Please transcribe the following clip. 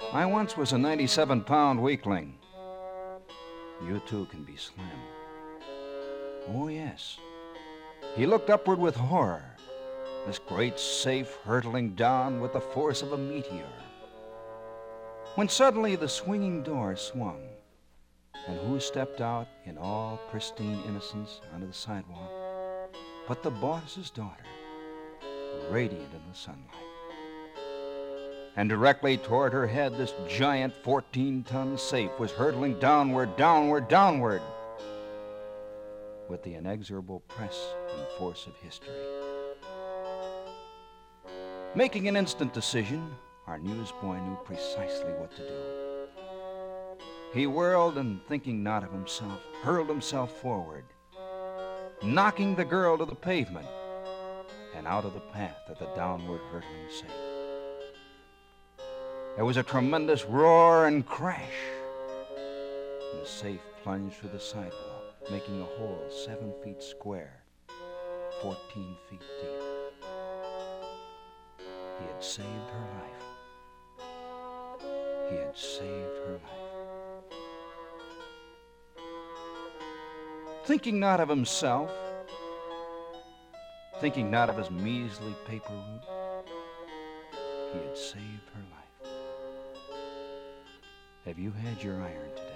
I once was a 97-pound weakling. You too can be slim. Oh, yes. He looked upward with horror, this great safe hurtling down with the force of a meteor. When suddenly the swinging door swung, and who stepped out in all pristine innocence onto the sidewalk but the boss's daughter, radiant in the sunlight. And directly toward her head, this giant 14-ton safe was hurtling downward, downward, downward, with the inexorable press and force of history. Making an instant decision, our newsboy knew precisely what to do. He whirled and, thinking not of himself, hurled himself forward, knocking the girl to the pavement and out of the path of the downward hurtling safe. There was a tremendous roar and crash, and the safe plunged through the sidewalk, making a hole 7 feet square, 14 feet deep. He had saved her life. He had saved her life. Thinking not of himself, thinking not of his measly paper route, he had saved her life. Have you had your iron today?